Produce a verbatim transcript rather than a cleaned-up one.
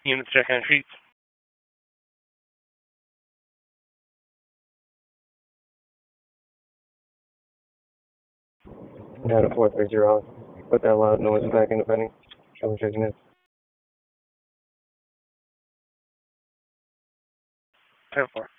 Units checking on sheets. Down to four three zero. Put that loud noise back in the penny. Show me shaking it. ten four.